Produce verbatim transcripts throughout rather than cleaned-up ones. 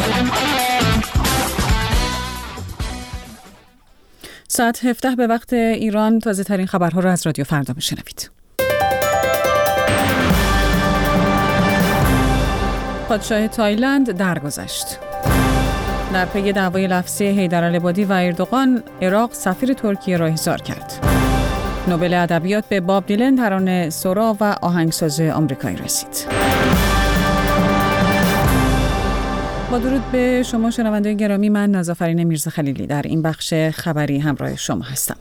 ساعت هفده به وقت ایران تازه ترین خبرها را از رادیو فردا میشنوید. پادشاه تایلند درگذشت. در پی دعوای لفظی حیدرالعبادی و اردوغان، عراق سفیر ترکیه را احضار کرد. نوبل ادبیات به باب دیلن، ترانه سرا و آهنگساز آمریکایی رسید. با درود به شما شنوندگان گرامی، من نازافرین میرزاخلیلی در این بخش خبری همراه شما هستم.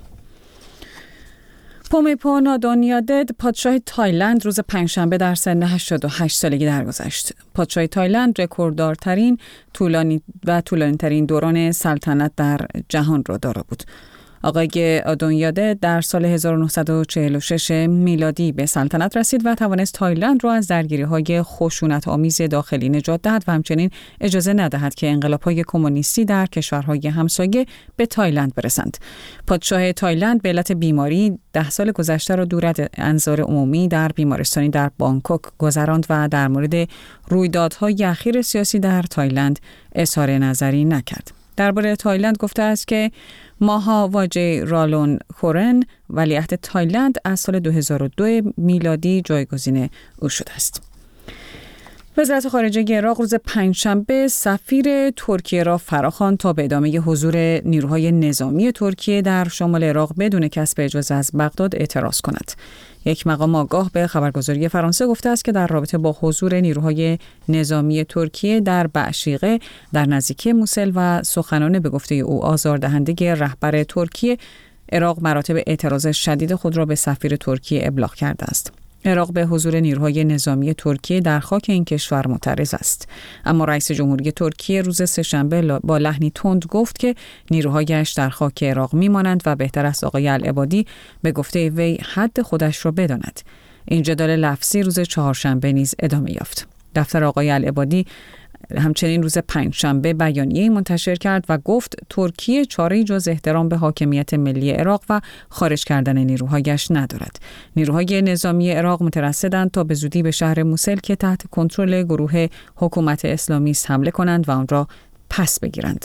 پومیپو نادونیادد، پادشاه تایلند، روز پنجشنبه در سن هشتاد و هشت سالگی درگذشت. پادشاه تایلند رکورددارترین طولانی و طولانی‌ترین دوران سلطنت در جهان را دارا بود. آقای آدونیادد در سال هزار و نهصد و چهل و شش میلادی به سلطنت رسید و توانست تایلند را از درگیری‌های خشونت‌آمیز داخلی نجات دهد و همچنین اجازه ندهد که انقلاب‌های کمونیستی در کشورهای همسایه به تایلند برسند. پادشاه تایلند به علت بیماری ده سال گذشته را دور از انظار عمومی در بیمارستانی در بانکوک گذراند و در مورد رویدادهای اخیر سیاسی در تایلند اظهار نظری نکرد. درباره تایلند گفته است که ماها واجه رالون کورن، ولیعهد تایلند، از سال دو هزار و دو میلادی جایگزین او شده است. وزارت خارجه عراق روز پنجشنبه سفیر ترکیه را فراخواند تا به ادامه حضور نیروهای نظامی ترکیه در شمال عراق بدون کسب اجازه از بغداد اعتراض کند. یک مقام آگاه به خبرگزاری فرانسه گفته است که در رابطه با حضور نیروهای نظامی ترکیه در بعشیقه در نزدیکی موسل و سخنان به گفته او آزاردهنده رهبر ترکیه، عراق مراتب اعتراض شدید خود را به سفیر ترکیه ابلاغ کرده است. عراق به حضور نیروهای نظامی ترکیه در خاک این کشور معترض است، اما رئیس جمهوری ترکیه روز سه‌شنبه با لحنی تند گفت که نیروهایش در خاک عراق میمانند و بهتر است آقای العبادی به گفته وی حد خودش را بداند. این جدال لفظی روز چهارشنبه نیز ادامه یافت. دفتر آقای العبادی همچنین روز پنجشنبه بیانیه‌ای منتشر کرد و گفت ترکیه چاره‌ای جز احترام به حاکمیت ملی عراق و خارج کردن نیروهایش ندارد. نیروهای نظامی عراق مترصدند تا به زودی به شهر موسل که تحت کنترل گروه حکومت اسلامی است حمله کنند و آن را پس بگیرند.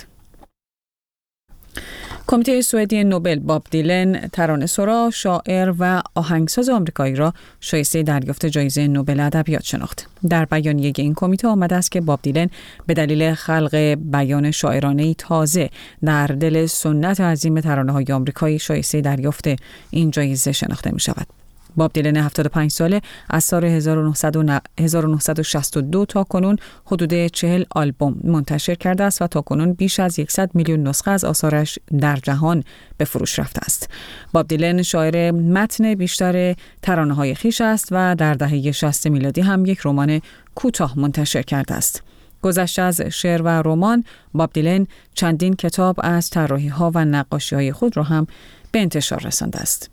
کمیته سوئدی نوبل باب دیلن، ترانه سرا، شاعر و آهنگساز آمریکایی را شایسته دریافت جایزه نوبل ادبیات شناخت. در بیانیه این کمیته آمده است که باب دیلن به دلیل خلق بیان شاعرانه‌ای تازه در دل سنت عظیم ترانه‌های آمریکایی شایسته دریافت این جایزه شناخته می‌شود. باب دیلن هفتاد و پنج ساله از سال هزار و نهصد و شصت و دو تا کنون حدود چهل آلبوم منتشر کرده است و تا کنون بیش از صد میلیون نسخه از آثارش در جهان به فروش رفته است. باب دیلن شاعر متن بیشتر ترانه‌های خویش است و در دهه شصت میلادی هم یک رمان کوتاه منتشر کرده است. گذشته از شعر و رمان، باب دیلن چندین کتاب از طراحی‌ها و نقاشی‌های خود را هم به انتشار رسانده است.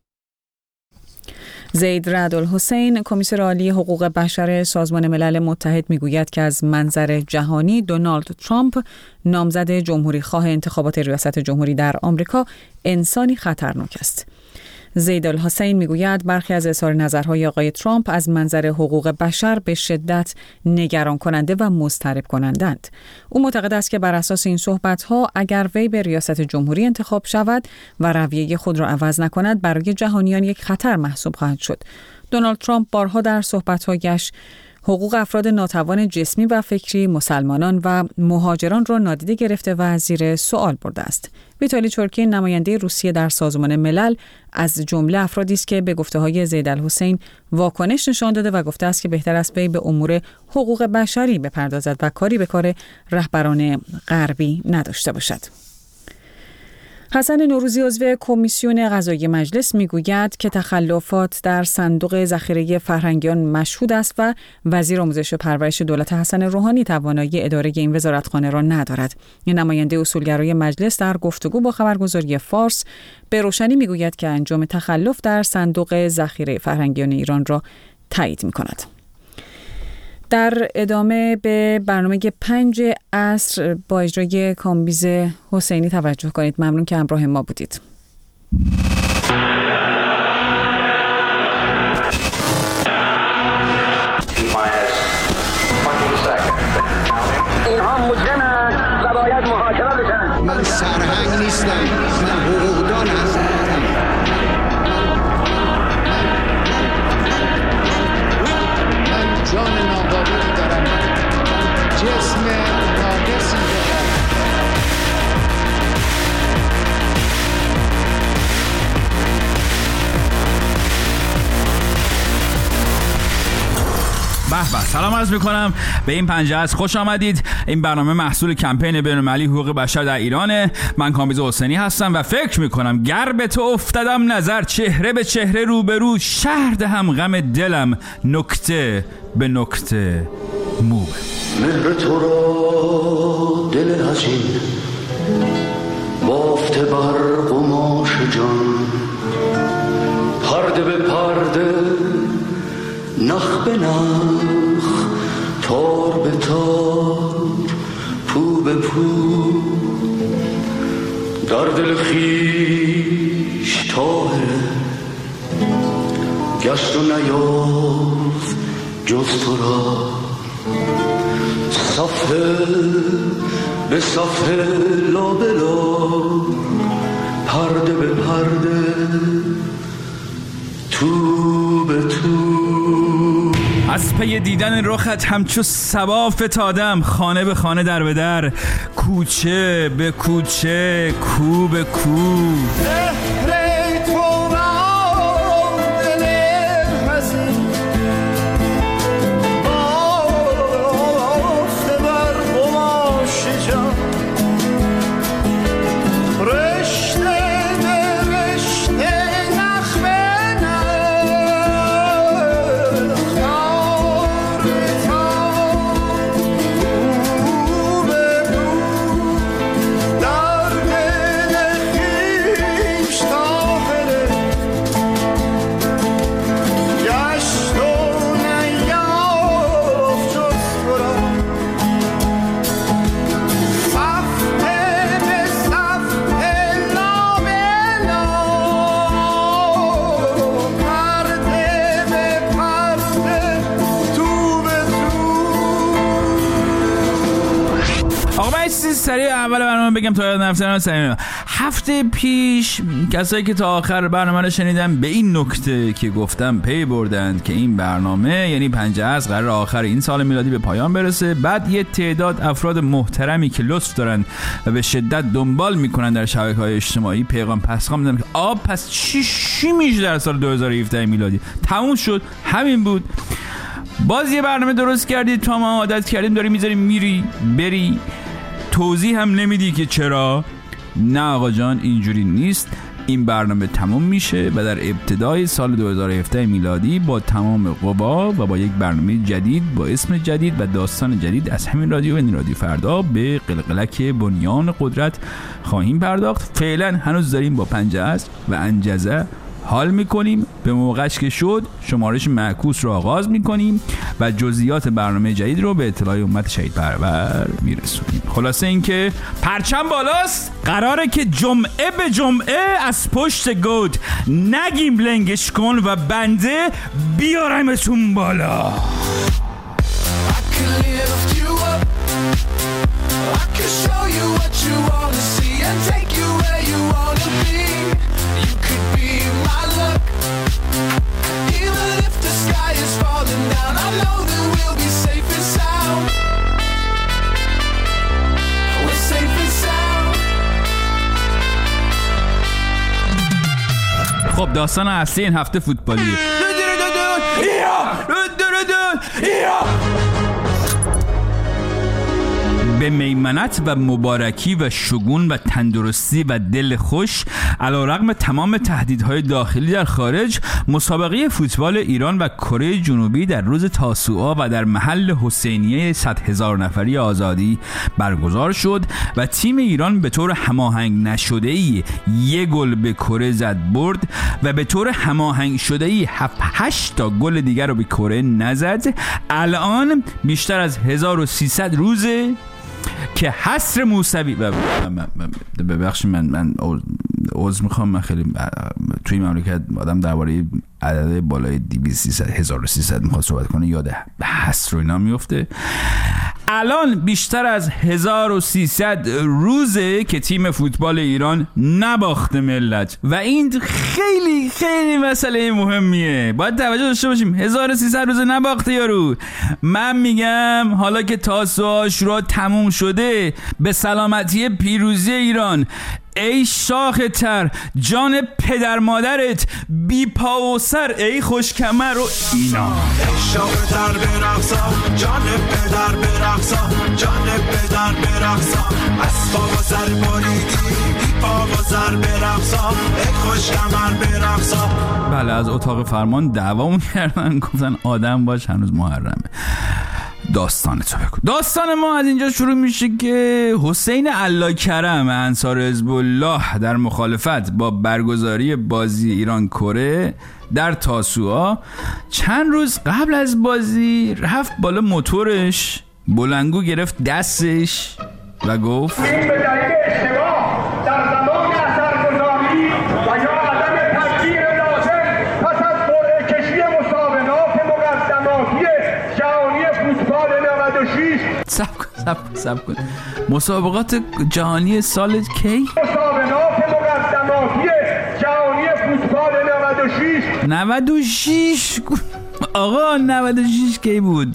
زید رعد الحسین، کمیسر عالی حقوق بشر سازمان ملل متحد، میگوید که از منظر جهانی دونالد ترامپ، نامزد جمهوری خواه انتخابات ریاست جمهوری در آمریکا، انسانی خطرناک است. زید الحسین میگوید برخی از اظهار نظرهای آقای ترامپ از منظر حقوق بشر به شدت نگران کننده و مضطرب کنندند. او معتقد است که بر اساس این صحبت‌ها اگر وی به ریاست جمهوری انتخاب شود و رویه خود را عوض نکند، برای جهانیان یک خطر محسوب خواهد شد. دونالد ترامپ بارها در صحبت‌هایش حقوق افراد ناتوان جسمی و فکری، مسلمانان و مهاجران را نادیده گرفته و زیر سوال برده است. ویتالی چورکین، نماینده روسیه در سازمان ملل، از جمله افرادی است که به گفته‌های زید الحسین واکنش نشان داده و گفته است که بهتر است وی به امور حقوق بشری بپردازد و کاری به کار رهبران غربی نداشته باشد. حسن نوروزی، عضو کمیسیون قضایی مجلس، میگوید که تخلفات در صندوق ذخیره فرهنگیان مشهود است و وزیر آموزش و پرورش دولت حسن روحانی توانایی اداره این وزارتخانه را ندارد. این نماینده اصولگرای مجلس در گفتگو با خبرگزاری فارس به روشنی میگوید که انجام تخلف در صندوق ذخیره فرهنگیان ایران را تایید میکند. در ادامه به برنامه پنج عصر با اجرای کامبیز حسینی توجه کنید. ممنون که همراه ما بودید. اینها مجرم جسم ناقصی به به، سلام عرض میکنم به این پنجه از خوش آمدید. این برنامه محصول کمپین بین‌المللی حقوق بشر در ایرانه. من کامبیز حسینی هستم و فکر میکنم گر به تو افتادم نظر، چهره به چهره رو به رو، شهر دهم غم دلم نکته به نکته مو. مهر تو را دل حزین بافته بر قماش جان، پرده به پرده، نخ به نخ، تار به تار، پو به پو، در دل خویش طاهره گشت و نیافت جز تو را، صفحه به صفحه، لا به لا، پرده به پرده، تو به تو. از پی دیدن رخت همچو صبا فتادم، خانه به خانه، در به در، کوچه به کوچه، کو به کو. سریع اول برنامه بگم تا یاد نفترم سریع. هفته پیش کسایی که تا آخر برنامه رو شنیدن به این نکته که گفتم پی بردند که این برنامه یعنی پنجه از قرار آخر این سال میلادی به پایان برسه. بعد یه تعداد افراد محترمی که لطف دارن و به شدت دنبال میکنن در شبکه‌های اجتماعی پیغام پسخام میدن که آب پس چی چی میشه در سال دو هزار و هفده میلادی؟ تموم شد، همین بود. باز یه برنامه درست کردید، تو ما عادت کردیم داری میذاری میری بری، توضیح هم نمیدی که چرا. نه آقا جان، اینجوری نیست. این برنامه تموم میشه و در ابتدای سال دو هزار و هفده میلادی با تمام قوا و با یک برنامه جدید با اسم جدید و داستان جدید از همین رادیو و این رادیو فردا به قلقلک بنیان قدرت خواهیم پرداخت. فعلا هنوز داریم با پنجه است و انجزه حال میکنیم. به موقعش که شد شمارش معکوس رو آغاز میکنیم و جزئیات برنامه جدید رو به اطلاع امت شهید پرور میرسونیم. خلاصه این که پرچم بالاست، قراره که جمعه به جمعه از پشت گود نگیم لنگش کن و بنده بیارمتون بالا. خب داستان اصلی این هفته فوتبالیه. به میمنت و مبارکی و شگون و تندرستی و دل خوش، علیرغم تمام تهدیدهای داخلی در خارج، مسابقه فوتبال ایران و کره جنوبی در روز تاسوعا و در محل حسینیه صد هزار نفری آزادی برگزار شد و تیم ایران به طور هماهنگ نشده‌ای یک گل به کره زد برد و به طور هماهنگ شده‌ای هفت هشت تا گل دیگر رو به کره نزد. الان بیشتر از هزار و سیصد روزه که حصر موسوی و ببخشید من من عذر میخوام، من خیلی توی مملکت آدم درباره عدد بالای دویست سیصد هزار و سیصد میخواد صحبت کنه یاد حصر و اینا میفته. الان بیشتر از هزار و سیصد روزه که تیم فوتبال ایران نباخته ملت و این خیلی خیلی مسئله مهمیه، باید توجه داشته باشیم. هزار و سیصد روز نباخته یارو. من میگم حالا که تاسوعا و عاشورا تموم شده، به سلامتی پیروزی ایران. ای شاخ تر، جان پدر مادرت، بی پا و سر، ای خوش کمر و اینا. ای شاخ تر برقصا، جان پدر برقصا، جان پدر برقصا، از پا و سر بریدی، بی پا و سر برقصا، ای خوش کمر برقصا. بله، از اتاق فرمان دعوامون کردن، گفتن آدم باش، هنوز محرمه. داستان تو بگو. داستان ما از اینجا شروع میشه که حسین الله کرم انصار حزب الله در مخالفت با برگزاری بازی ایران کره در تاسوعا چند روز قبل از بازی رفت بالا موتورش، بلنگو گرفت دستش و گفت این به دلیل اشتباه در زمان اثرگذاری و یا عدم تدبیر لازم پس از قرعه کشی مسابقات مقدماتی جهانی فوتبال نود و شش. سب کن سب کن سب کن مسابقات جهانی سال کی؟ مسابقات مقدماتی جهانی فوتبال نود و شش. نود و شش آقا، نود و شش کی بود؟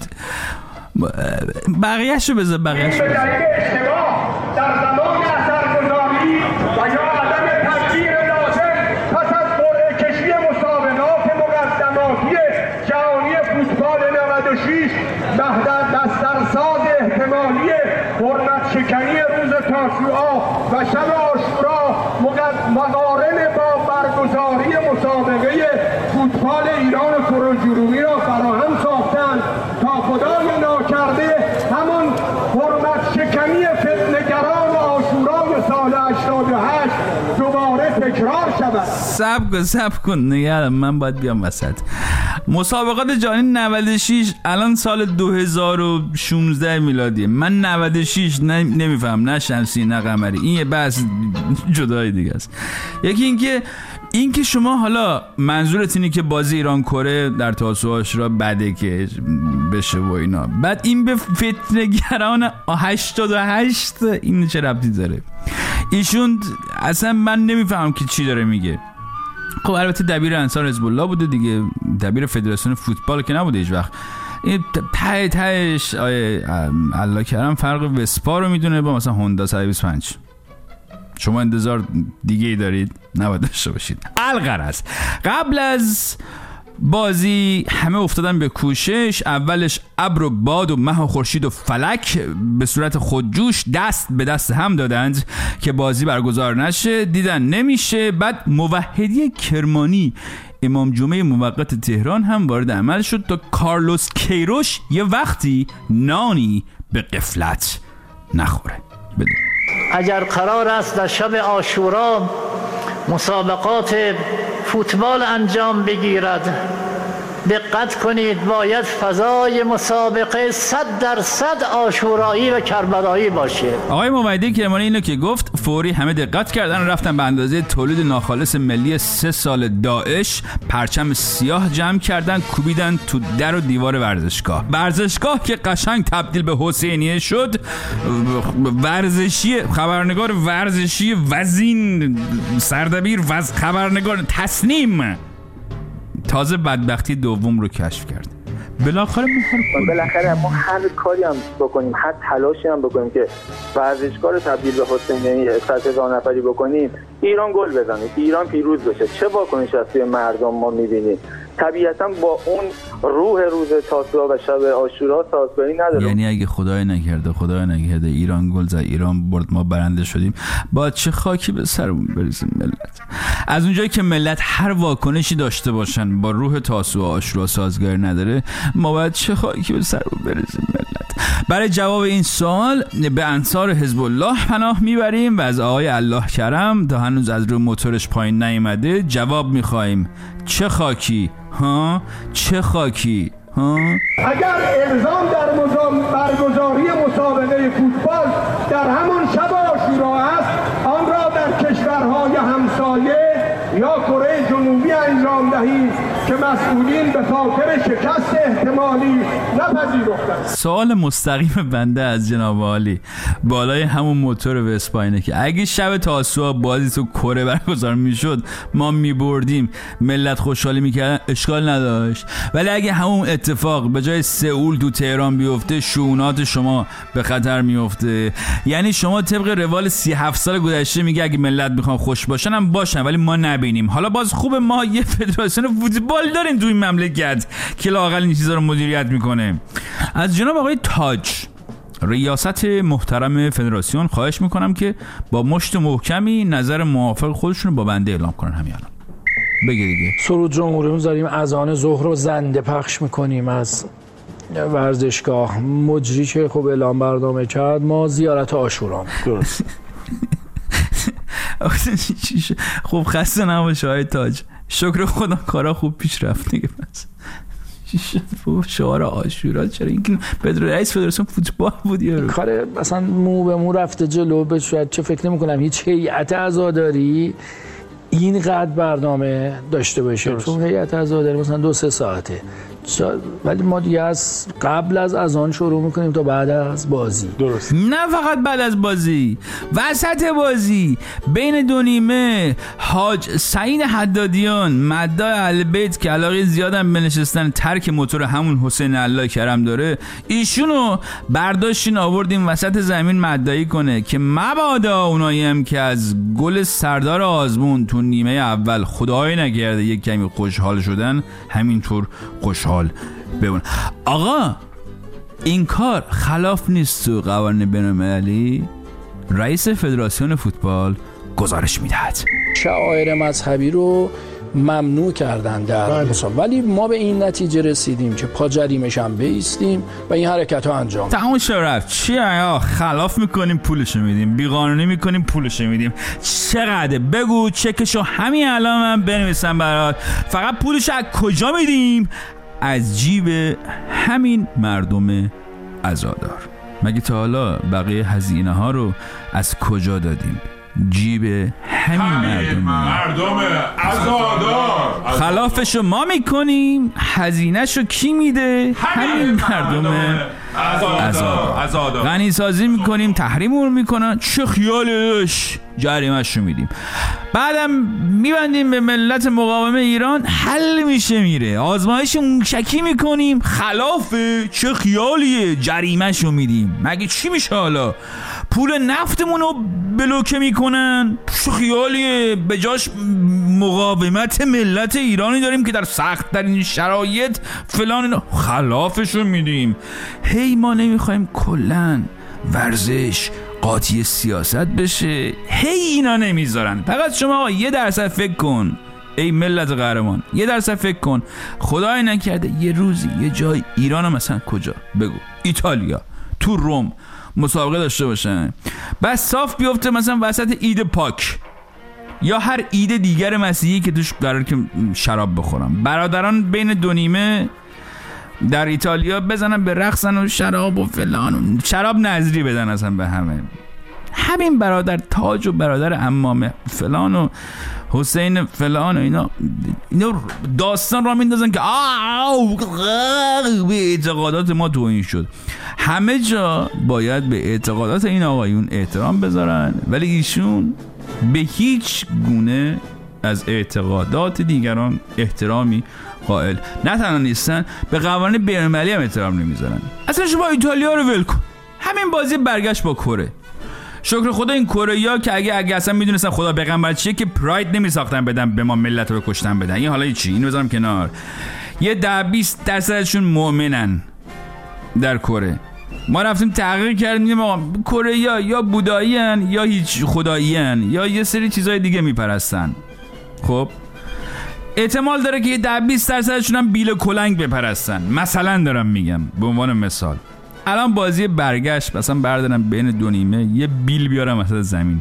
بقیه‌شو بذار بقیه‌شو به بذار. دلیل اشتباه در زمان اثرگذاری و یا عدم تدبیر لازم پس از قرعه کشی مسابقات مقدماتی جهانی فوتبال نود و شش بهدر بسترساز احتمالی حرمت شکنی روز تاسوعا و شب عاشورا مقارن با برگزاری مسابقه فوتبال ایران کره جنوبی را فراهم ساختند تا خدای ناکرده همون حرمت شکنی فتنه‌گران و عاشورای سال هشتاد و هشت دوباره تکرار شود. سب کن سب کن نگرم، من باید بیام وسط. مسابقات جهانی نود و شش الان سال دو هزار و شانزده میلادیه. من نود و شش نه نمیفهم، نه شمسی نه قمری، این یه بحث جدای دیگه است. یکی اینکه این که شما حالا منظورت اینه که بازی ایران کره در تاسوعا عاشورا بده که بشه و اینا، بعد این به فتنه‌گران هشتاد و هشت این چه ربطی داره؟ ایشون اصلا من نمیفهم که چی داره میگه. خب البته دبیر انصار حزب الله بوده دیگه، دبیر فدراسیون فوتبال که نبوده هیچ وقت. این ته تهش آیه الله کرم فرق وسپا رو میدونه با مثلا هوندا صد و بیست و پنج. شما انتظار دیگه ای دارید؟ نباید داشته باشید. الغرض قبل از بازی همه افتادن به کوشش. اولش ابر و باد و مه و خورشید و فلک به صورت خودجوش دست به دست هم دادند که بازی برگزار نشه. دیدن نمیشه. بعد موحدی کرمانی امام جمعه موقت تهران هم وارد عمل شد تا کارلوس کیروش یه وقتی نانی به غفلت نخوره. بدون اگر قرار است در شب عاشورا مسابقات فوتبال انجام بگیرد، دقت کنید باید فضای مسابقه صد درصد عاشورایی و کربلایی باشه. آقای موحدی کرمانی اینو که گفت فوری همه دقت کردن و رفتن به اندازه تولید ناخالص ملی سه سال داعش پرچم سیاه جمع کردن، کوبیدن تو در و دیوار ورزشگاه. ورزشگاه که قشنگ تبدیل به حسینیه شد. ورزشی خبرنگار ورزشی وزین سردبیر وز خبرنگار تسنیم تازه بدبختی دوم رو کشف کرد. بالاخره ما بالاخره ما هر کاری هم بکنیم، هر تلاشی هم بکنیم که ورزشکار رو تبدیل به حسینی صد هزار نفری بکنیم، ایران گل بزنه، ایران پیروز بشه. چه واکنش از توی مردم ما می‌بینیم؟ طبیعتا با اون روح روز تاسوعا و شب عاشورا سازگاری نداره. یعنی اگه خدای نکرده خدای نکرده ایران گل زد، ایران برد، ما برنده شدیم، با چه خاکی به سرمون بریزیم ملت؟ از اونجایی که ملت هر واکنشی داشته باشن با روح تاسوعا عاشورا سازگاری نداره، ما باید چه خاکی به سرمون بریزیم ملت؟ برای جواب این سوال به انصار حزب الله پناه میبریم و از آقای الله کرم تا هنوز از روی موتورش پایین نیامده جواب میخوایم. چه خاکی؟ ها؟ چه خاکی؟ ها؟ اگر الزام در برگزاری مسابقه فوتبال در همان شب عاشورا است، آن را در کشورهای همسایه یا کره جنوبی انجام دهید که مسئولین به خاطر شکست احتمالی نپذیرفتند. سوال مستقیم بنده از جناب عالی بالای همون موتور وسپاینه که اگه شب تاسوعا بازی تو کره برگزار میشد ما میبردیم ملت خوشحالی میکردن اشکال نداشت، ولی اگه همون اتفاق به جای سئول تو تهران بیفته شؤونات شما به خطر میفته. یعنی شما طبق روال سی و هفت سال گذشته میگه اگه ملت میخوان خوش باشن هم باشن ولی ما نبینیم. حالا باز خوب ما یه فدراسیون فوتبال داریم توی مملکت که لااقل این چیزا رو مدیریت میکنه. از جناب آقای تاج ریاست محترم فدراسیون خواهش میکنم که با مشت محکمی نظر موافق خودشون رو با بنده اعلام کنن. همین الان بگه دیگه. سرود جمهوری داریم اذان ظهر رو زنده پخش میکنیم از ورزشگاه. مجری که خب اعلام برنامه کرد ما زیارت عاشورا. درست. خب خسته نباشه آقای تاج، شکر خدا کارا خوب پیش رفت دیگه. بس شعار عاشورا چرا این بدر رئیس فدراسیون فوتبال بود یارو کار مثلا مو به مو رفته جلو. به شاید چه فکر نمی‌کنم هیچ هیئت عزاداری اینقدر برنامه داشته باشه. درست. چون هیئت عزاداری مثلا دو سه ساعته، ولی ما دیگه از قبل از اذان شروع میکنیم تا بعد از بازی. درست. نه فقط بعد از بازی، وسط بازی بین دو نیمه حاج سعید حدادیان مداح اهل بیت که علاقه زیادم به نشستن ترک موتور همون حسین الله کرم داره، ایشونو برداشتین آوردیم وسط زمین مداحی کنه که مبادا اونایی هم که از گل سردار آزمون تو نیمه اول خدای نگرده یک کمی خوشحال شدن همینطور خوشحال ببون. آقا این کار خلاف نیست تو قوانین بین‌المللی؟ رئیس فدراسیون فوتبال گزارش میدهد. شعائر مذهبی رو ممنوع کردن در مسابقه، ولی ما به این نتیجه رسیدیم که پا جریمش هم بایستیم و این حرکت ها انجام. تمام شرف چیه آقا؟ خلاف میکنیم پولشو میدیم، بیقانونی میکنیم پولشو میدیم. چقدر؟ بگو چکشو همین الان من بنویسم برات. فقط پولشو از کجا میدیم؟ از جیب همین مردم عزادار. مگه تا حالا بقیه هزینه ها رو از کجا دادیم؟ جیب همین مردم مردم عزادار. خلافشو ما میکنیم، هزینهشو کی میده؟ همین مردم عزادار. عزادار غنی سازی میکنیم، تحریمون میکنن، چه خیالش، جریمهشو میدیم، بعدم میبندیم به ملت مقاومه ایران، حل میشه میره. آزمایش موشکی میکنیم، خلافه، چه خیالیه، جریمهشو میدیم. مگه چی میشه حالا؟ پول نفتمونو بلوکه میکنن، چه خیالیه، به جاش مقاومت ملت ایرانی داریم که در سخت ترین شرایط فلان، خلافشو میدیم. هی ما نمیخوایم کلن ورزش قاطی سیاست بشه، هی اینا نمیذارن. فقط شما یه درصد فکر کن ای ملت قهرمان، یه درصد فکر کن خدای نکرده یه روزی یه جای ایران مثلا کجا بگو ایتالیا تو روم مسابقه داشته باشن، بس صاف بیفته مثلا وسط عید پاک یا هر عید دیگر مسیحی که توش قرار که شراب بخورم، برادران بین دو نیمه در ایتالیا بزنن به رقصن و شراب و فلان و شراب نظری بدن اصلا به همه. همین برادر تاج و برادر عمامه فلان و حسین فلان و اینا اینا داستان را میندازن که آو به اعتقادات ما توهین شد. همه جا باید به اعتقادات این آقایون احترام بذارن، ولی ایشون به هیچ گونه از اعتقادات دیگران احترامی قائل نه تنها نیستن، به قوانین بین‌المللی هم احترام نمیذارن. اصلا شما ایتالیا رو ول کن، همین بازی برگشت با کره، شکر خدا این کره‌ها که اگه اگه اصلا میدونستن خدا پیغمبر چیه که پراید نمیساختن بدن به ما ملت رو کشتن بدن. این حالا چی؟ اینو بذارم کنار. یه ده بیست درصدشون مؤمنن در کره. ما رفتیم تحقیق کردیم آقا کره‌ها یا بودایی ان یا هیچ خدایی ان یا یه سری چیزای دیگه میپرستن. خب احتمال داره که یه ده بیست درصدشون هم بیل کلنگ بپرستن. مثلا دارم میگم به عنوان مثال الان بازی برگشت مثلا بردارم بین دو نیمه یه بیل بیارم وسط زمین،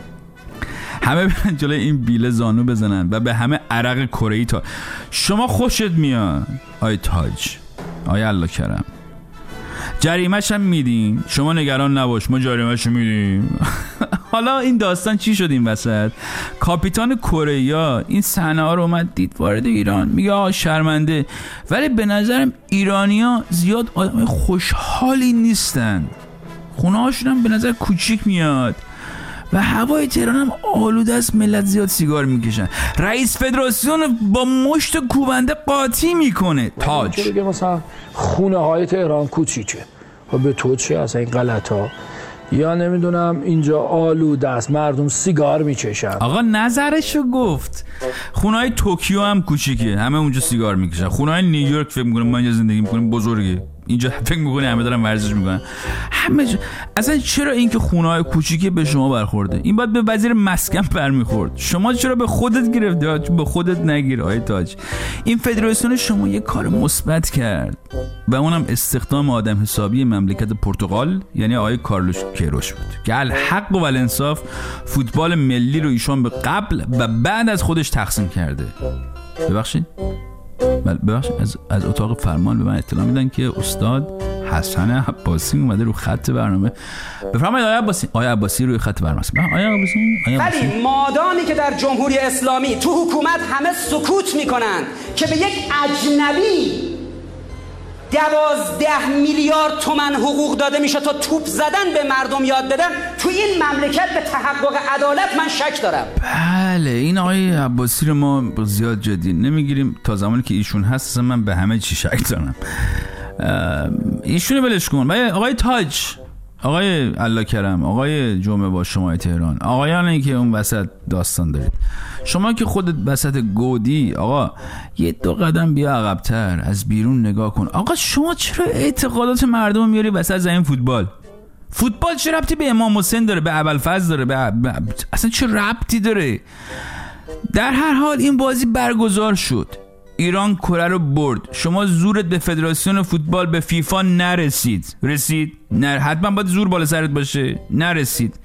همه برن جلوی این بیل زانو بزنن و به همه عرق کره‌ای تا شما خوشت میاد آی تاج آی الله کرم جریمه‌ش هم میدیم، شما نگران نباش ما جریمه‌ش میدیم. حالا این داستان چی شد این وسط؟ کاپیتان کره این صحنه ها رو اومد دید وارد ایران، میگه آقا شرمنده. ولی به نظرم ایرانیا زیاد آدم خوشحالی نیستن، خونه هاشون هم به نظر کوچیک میاد و هوای تهران هم آلوده است، ملت زیاد سیگار میکشن. رئیس فدراسیون با مشت کوبنده قاطی میکنه. تاج دیگه مثلا خونه های تهران کوچیکه، و به تو چه اصلا این غلط ها؟ یا نمیدونم اینجا آلوده است، مردم سیگار میکشن. آقا نظرشو گفت. خونه های توکیو هم کوچیکه، همه اونجا سیگار میکشن. خونه های نیویورک فکر میکنم ما اینجا زندگی میکنیم بزرگه، اینجا فکر میکنی همه دارن ورزش میکنن همه جا. اصلا چرا این که خونه‌های کوچیکه به شما برخورده؟ این باید به وزیر مسکن برمیخورد. شما چرا به خودت گرفتی؟ به خودت نگیر آقای تاج. این فدراسیون شما یه کار مثبت کرد و اونم استخدام آدم حسابی مملکت پرتغال، یعنی آقای کارلوس کیروش بود که الحق و الانصاف فوتبال ملی رو ایشون به قبل و بعد از خودش تقسیم کرده. ببخشید ببخشید از, از اتاق فرمان به من اطلاع میدن که استاد حسن عباسی اومده رو خط برنامه. بفرمایید آقای عباسی. آقای عباسی روی خط برنامه است. آقای عباسی ولی مادامی که در جمهوری اسلامی تو حکومت همه سکوت میکنن که به یک اجنبی دوازده میلیارد تومن حقوق داده میشه تا توپ زدن به مردم یاد بدن، تو این مملکت به تحقق عدالت من شک دارم. بله این آقای عباسی رو ما زیاد جدی نمیگیریم، تا زمانی که ایشون هست من به همه چی شک دارم. ایشونو ولش کن. آقای تاج، آقای الله کرم، آقای جمعه با شما تهران، آقایانی که اون وسط داستان دارید، شما که خودت وسط گودی، آقا یه دو قدم بیا عقب‌تر، از بیرون نگاه کن. آقا شما چرا اعتقادات مردم میاری وسط زمین فوتبال؟ فوتبال چه ربطی به امام حسین داره، به ابوالفضل داره، به... به... اصلا چه ربطی داره؟ در هر حال این بازی برگزار شد، ایران کره رو برد. شما زورت به فدراسیون فوتبال، به فیفا نرسید. رسید؟ نه، حتما باید زور بالا سرت باشه. نرسید.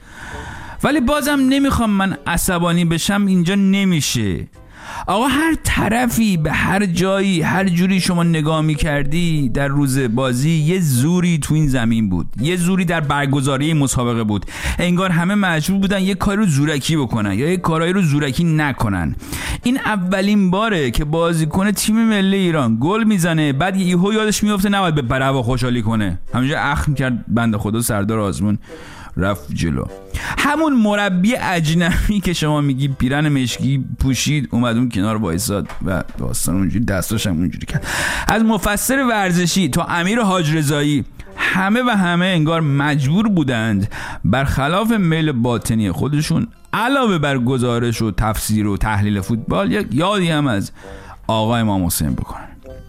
ولی بازم نمیخوام من عصبانی بشم، اینجا نمیشه. آقا هر طرفی به هر جایی هر جوری شما نگاه میکردی در روز بازی یه زوری تو این زمین بود، یه زوری در برگزاری مسابقه بود. انگار همه مجبور بودن یه کاری رو زورکی بکنن یا یه کارایی رو زورکی نکنن. این اولین باره که بازیکن تیم ملی ایران گل میزنه بعد یهو یادش میفته نباید به برهوا خوشحالی کنه، همینجا اخم کرد بنده خدا سردار آزمون رفت جلو. همون مربی اجنبی که شما میگی پیرن مشکی پوشید اومد اون کنار وایساد و داستان اونجوری دستاش هم اونجوری کرد. از مفسر ورزشی تا امیر حاج رضایی همه و همه انگار مجبور بودند برخلاف میل باطنی خودشون علاوه بر گزارش و تفسیر و تحلیل فوتبال یک یادی هم از آقا امام حسین بکنن.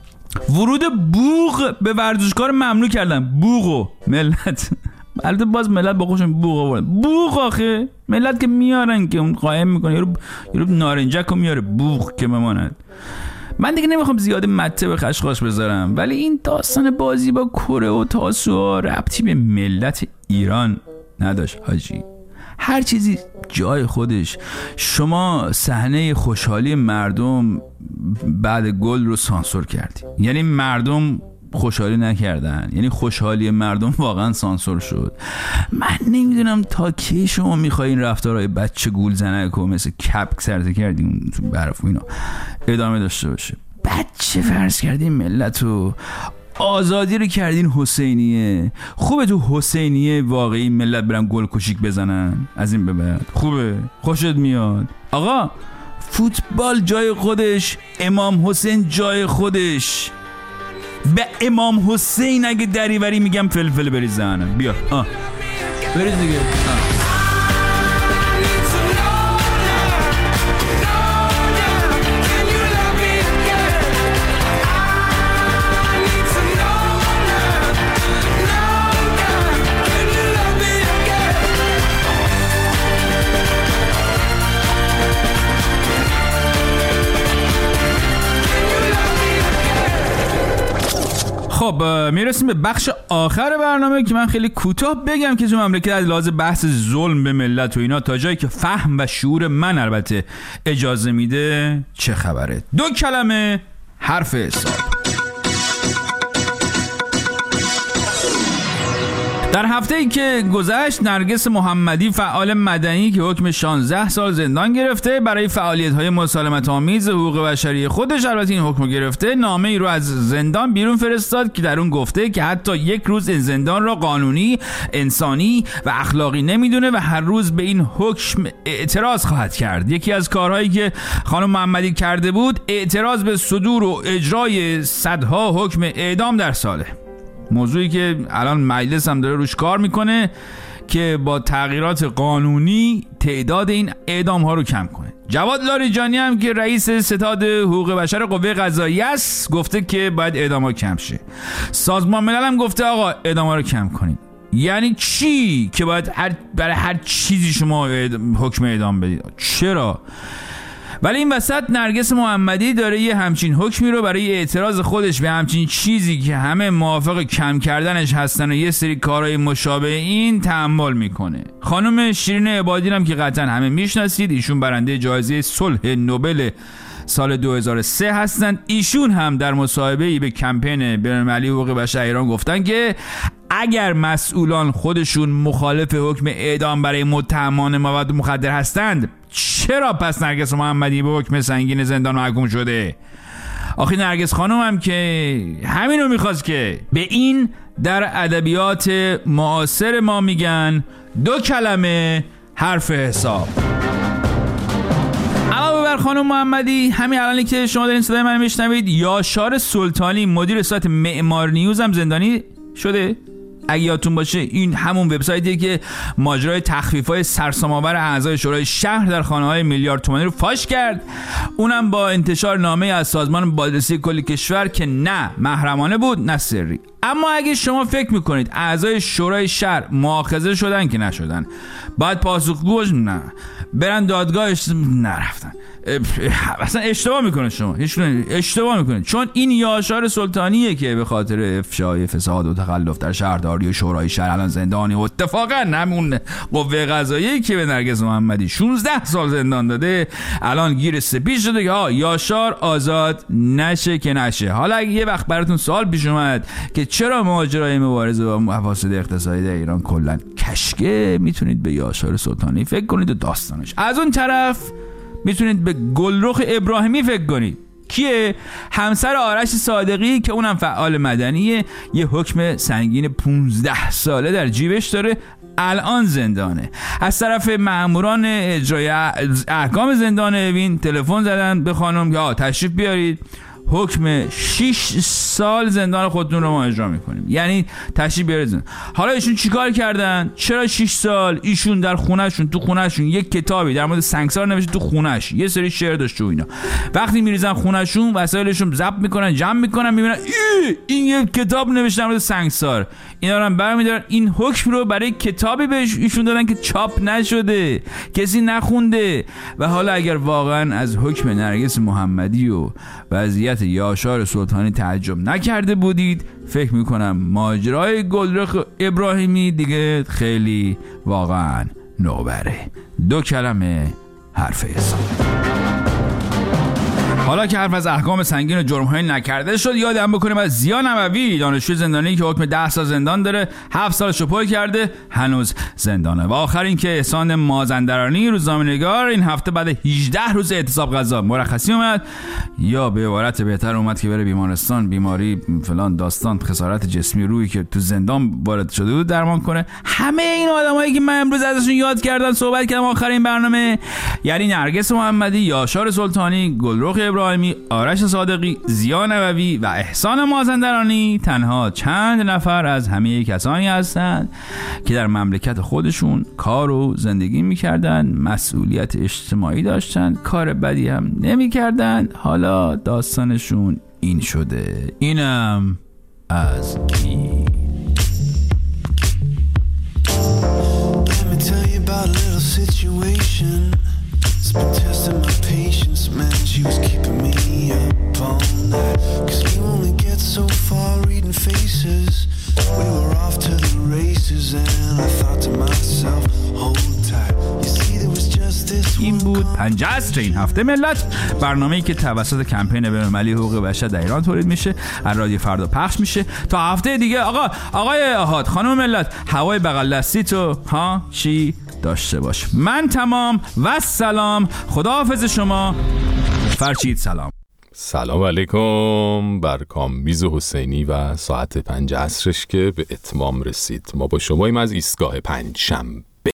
ورود بوق به ورزشکار ممنوع کردن. بوقو ملت البته باز ملت با خوشم بوق آورد. بوق آخه ملت که میارن که اون قایم میکنه یارو یارو نارنجک رو میاره بوق که بماند. من دیگه نمیخوام زیاد مته به خشخاش بذارم، ولی این داستان بازی با کره و تاسوعا ربطی به ملت ایران نداشت حاجی. هر چیزی جای خودش. شما صحنه خوشحالی مردم بعد گل رو سانسور کردی، یعنی مردم خوشحالی نکردن، یعنی خوشحالی مردم واقعا سانسور شد. من نمیدونم تا کی شما میخواین رفتارهای بچه گول زنک و مثل کپک سرته کردیم تو برف و اینا ادامه داشته باشه. بچه فرض کردین ملت رو، آزادی رو کردین حسینیه. خوبه تو حسینیه واقعی ملت برن گل کوچیک بزنن از این به بعد؟ خوبه؟ خوشت میاد؟ آقا فوتبال جای خودش، امام حسین جای خودش. به امام حسین اگه دریوری میگم فلفل بریز زنم. بیا آه بریز دیگه. آه. خب میرسیم به بخش آخر برنامه که من خیلی کوتاه بگم که تو مملکت از لحاظ بحث ظلم به ملت و اینا تا جایی که فهم و شعور من البته اجازه میده چه خبره. دو کلمه حرف حساب. در هفته‌ای که گذشت نرگس محمدی فعال مدنی که حکم شانزده سال زندان گرفته برای فعالیت‌های مسالمت‌آمیز حقوق بشری خودش، البته این حکم گرفته، نامه‌ای رو از زندان بیرون فرستاد که در اون گفته که حتی یک روز این زندان را قانونی، انسانی و اخلاقی نمیدونه و هر روز به این حکم اعتراض خواهد کرد. یکی از کارهایی که خانم محمدی کرده بود اعتراض به صدور و اجرای صدها حکم اعدام در ساله، موضوعی که الان مجلس هم داره روش کار میکنه که با تغییرات قانونی تعداد این اعدام ها رو کم کنه. جواد لاریجانی هم که رئیس ستاد حقوق بشر قوه قضاییه است گفته که باید اعدام ها کم شه. سازمان ملل هم گفته آقا اعدام ها رو کم کنید. یعنی چی که باید هر برای هر چیزی شما حکم اعدام بدید؟ چرا؟ ولی این وسط نرگس محمدی داره یه همچین حکمی رو برای اعتراض خودش به همچین چیزی که همه موافق کم کردنش هستن و یه سری کارهای مشابه این تحمل میکنه. خانم شیرین عبادی هم که قطعا همه میشناسید، ایشون برنده جایزه صلح نوبل سال دو هزار و سه هستند. ایشون هم در مصاحبه‌ای به کمپین بین‌المللی حقوق بشر ایران گفتن که اگر مسئولان خودشون مخالف حکم اعدام برای متهمان مواد مخدر هستند، چرا پس نرگس محمدی به حکم سنگین زندان محکوم شده؟ آخه نرگس خانم هم که همینو میخواست که به این در ادبیات معاصر ما میگن دو کلمه حرف حساب. علاوه بر خانم محمدی، همین الانی که شما دارین صدای من میشنوید، یاشار سلطانی مدیر سایت معمار نیوز هم زندانی شده. اگه یادتون باشه این همون وبسایتیه که ماجرای تخفیف‌های سرسام‌آور اعضای شورای شهر در خانه‌های میلیارد تومانی رو فاش کرد، اونم با انتشار نامه از سازمان بازرسی کل کشور که نه محرمانه بود نه سری. اما اگه شما فکر میکنید اعضای شورای شهر مؤاخذه شدن که نشدن، باید پاسخگو باشن، نه برن دادگاهش، نرفتن، اصلا اشتباه میکنه، شما اشتباه میکنه، چون این یاشار سلطانیه که به خاطر افشای فساد و تخلف در شهرداری و شورای شهر الان زندانی. و اتفاقا همون قوه قضاییه که به نرگس محمدی شانزده سال زندان داده الان گیر سپید شده که ها یاشار آزاد نشه که نشه. حالا اگه یه وقت براتون سوال پیش اومد که چرا ماجرای مبارزه با مفاسد اقتصادی در ایران کلا کشکه، میتونید به یاشار سلطانی فکر کنید و داستانش. از اون طرف میتونید به گلرخ ابراهیمی فکر کنید. کیه؟ همسر آرش صادقی که اونم فعال مدنیه، یه حکم سنگین پونزده ساله در جیبش داره، الان زندانه. از طرف مأموران اجرای احکام زندان اوین تلفن زدن به خانم که تشریف بیارید، حکم شش سال زندان خودتون رو ما اجرا میکنیم، یعنی تشریف بیارید. حالا ایشون چیکار کردن؟ چرا شش سال؟ ایشون در خونهشون تو خونهشون یک کتابی در مورد سنگسار نوشته، تو خونهش یه سری شعر داشت و اینا. وقتی میریزن خونهشون وسایلشون ضبط میکنن، جمع میکنن، میبینن این یک کتاب نوشته در مورد سنگسار، اینا رو هم برمی‌دارن. این حکم رو برای کتابی بهش ایشون دادن که چاپ نشده، کسی نخونده. و حالا اگر واقعا از حکم نرگس محمدی و وضعیت یاشار سلطانی تعجب نکرده بودید، فکر میکنم ماجرای گلرخ ابراهیمی دیگه خیلی واقعا نوبره. دو کلمه حرف حساب. حالا که حرف از احکام سنگین و جرم‌های نکرده شد، یادم بکنیم از زیا نووی، دانشجوی زندانی که حکم ده سال زندان داره، هفت سالشو پر کرده، هنوز زندانه. و آخر این که احسان مازندرانی، روزنامه‌نگار، این هفته بعد هجده روز اعتصاب غذا مرخصی اومد، یا به عبارت بهتر اومد که بره بیمارستان، بیماری فلان داستان، خسارت جسمی روحی که تو زندان وارد شده بود درمان کنه. همه این آدمایی که من امروز ازشون یاد کردم، صحبت کردم آخر این برنامه، یعنی نرگس محمدی، یاشار سلطانی، گلرخ ابراهیمی، آرش صادقی، زیا نووی و احسان مازندرانی تنها چند نفر از همه کسانی هستند که در مملکت خودشون کار و زندگی میکردن، مسئولیت اجتماعی داشتن، کار بدی هم نمیکردن. حالا داستانشون این شده. اینم از کی. It's been testing my patience, man. She was keeping me up all night. Cause you only get so far reading faces. We were off to the races and I thought to myself, hold tight. You see there was just this. این بود پنج عصر این هفته ملت، برنامه‌ای که توسط کمپین بین‌المللی حقوق بشر در ایران تولید میشه، از رادیو فردا پخش میشه. تا هفته دیگه آقا آقای احاد، خانم ملت، هوای بغل دستی تو ها چی داشته باش. من تمام و سلام. خداحافظ شما. فرشید سلام. سلام علیکم بر کامبیز حسینی و ساعت پنج عصرش که به اتمام رسید. ما با شماییم از ایستگاه پنج شنبه.